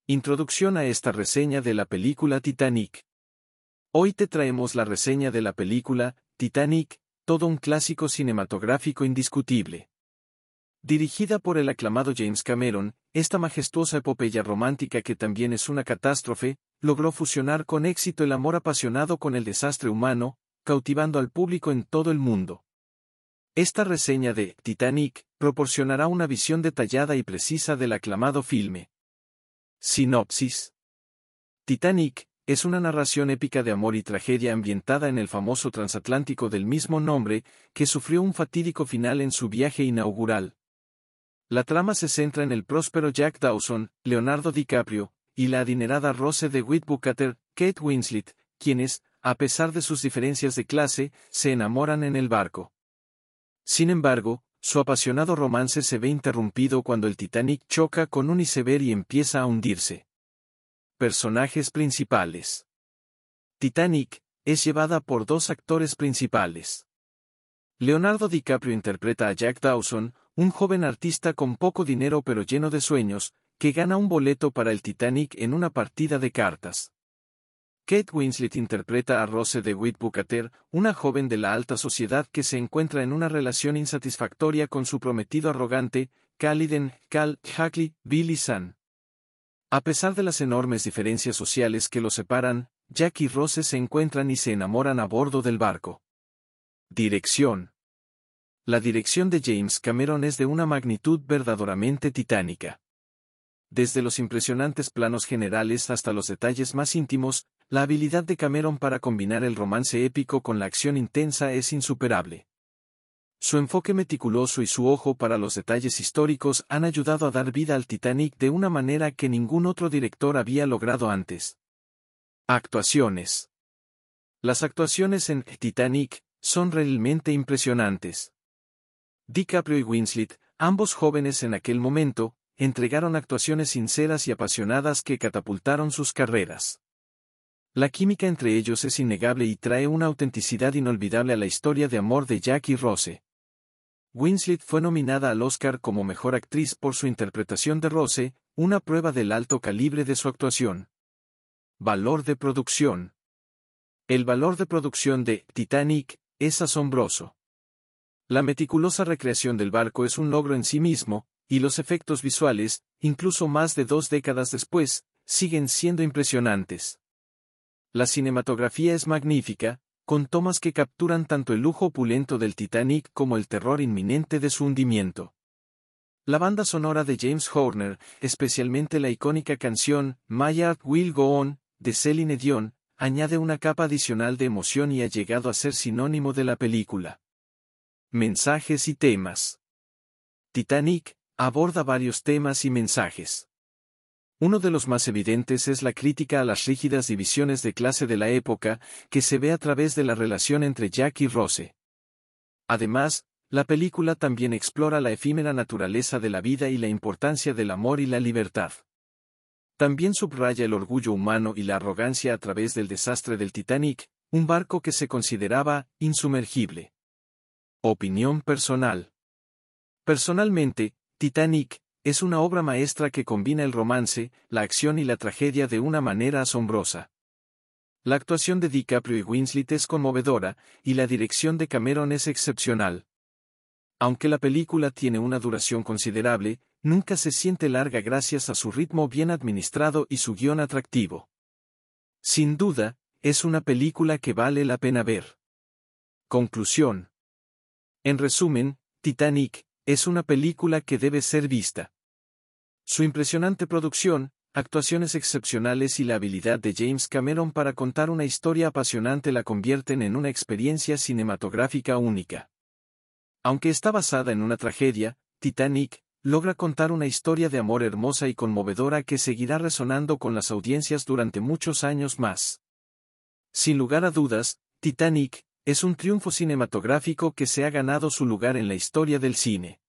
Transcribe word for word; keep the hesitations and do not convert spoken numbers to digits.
Introducción a esta reseña de la película Titanic. Hoy te traemos la reseña de la película Titanic, todo un clásico cinematográfico indiscutible. Dirigida por el aclamado James Cameron, esta majestuosa epopeya romántica que también es una catástrofe, logró fusionar con éxito el amor apasionado con el desastre humano, cautivando al público en todo el mundo. Esta reseña de Titanic proporcionará una visión detallada y precisa del aclamado filme. Sinopsis. Titanic es una narración épica de amor y tragedia ambientada en el famoso transatlántico del mismo nombre, que sufrió un fatídico final en su viaje inaugural. La trama se centra en el próspero Jack Dawson, Leonardo DiCaprio, y la adinerada Rose DeWitt Bukater, Kate Winslet, quienes, a pesar de sus diferencias de clase, se enamoran en el barco. Sin embargo, su apasionado romance se ve interrumpido cuando el Titanic choca con un iceberg y empieza a hundirse. Personajes principales. Titanic es llevada por dos actores principales. Leonardo DiCaprio interpreta a Jack Dawson, un joven artista con poco dinero pero lleno de sueños, que gana un boleto para el Titanic en una partida de cartas. Kate Winslet interpreta a Rose DeWitt Bukater, una joven de la alta sociedad que se encuentra en una relación insatisfactoria con su prometido arrogante, Caliden Cal Hackley Billy San. A pesar de las enormes diferencias sociales que los separan, Jack y Rose se encuentran y se enamoran a bordo del barco. Dirección. La dirección de James Cameron es de una magnitud verdaderamente titánica. Desde los impresionantes planos generales hasta los detalles más íntimos, la habilidad de Cameron para combinar el romance épico con la acción intensa es insuperable. Su enfoque meticuloso y su ojo para los detalles históricos han ayudado a dar vida al Titanic de una manera que ningún otro director había logrado antes. Actuaciones. Las actuaciones en Titanic son realmente impresionantes. DiCaprio y Winslet, ambos jóvenes en aquel momento, entregaron actuaciones sinceras y apasionadas que catapultaron sus carreras. La química entre ellos es innegable y trae una autenticidad inolvidable a la historia de amor de Jack y Rose. Winslet fue nominada al Oscar como mejor actriz por su interpretación de Rose, una prueba del alto calibre de su actuación. Valor de producción. El valor de producción de Titanic es asombroso. La meticulosa recreación del barco es un logro en sí mismo, y los efectos visuales, incluso más de dos décadas después, siguen siendo impresionantes. La cinematografía es magnífica, con tomas que capturan tanto el lujo opulento del Titanic como el terror inminente de su hundimiento. La banda sonora de James Horner, especialmente la icónica canción My Heart Will Go On, de Celine Dion, añade una capa adicional de emoción y ha llegado a ser sinónimo de la película. Mensajes y temas. Titanic aborda varios temas y mensajes. Uno de los más evidentes es la crítica a las rígidas divisiones de clase de la época, que se ve a través de la relación entre Jack y Rose. Además, la película también explora la efímera naturaleza de la vida y la importancia del amor y la libertad. También subraya el orgullo humano y la arrogancia a través del desastre del Titanic, un barco que se consideraba insumergible. Opinión personal. Personalmente, Titanic es una obra maestra que combina el romance, la acción y la tragedia de una manera asombrosa. La actuación de DiCaprio y Winslet es conmovedora, y la dirección de Cameron es excepcional. Aunque la película tiene una duración considerable, nunca se siente larga gracias a su ritmo bien administrado y su guión atractivo. Sin duda, es una película que vale la pena ver. Conclusión. En resumen, Titanic es una película que debe ser vista. Su impresionante producción, actuaciones excepcionales y la habilidad de James Cameron para contar una historia apasionante la convierten en una experiencia cinematográfica única. Aunque está basada en una tragedia, Titanic logra contar una historia de amor hermosa y conmovedora que seguirá resonando con las audiencias durante muchos años más. Sin lugar a dudas, Titanic es un triunfo cinematográfico que se ha ganado su lugar en la historia del cine.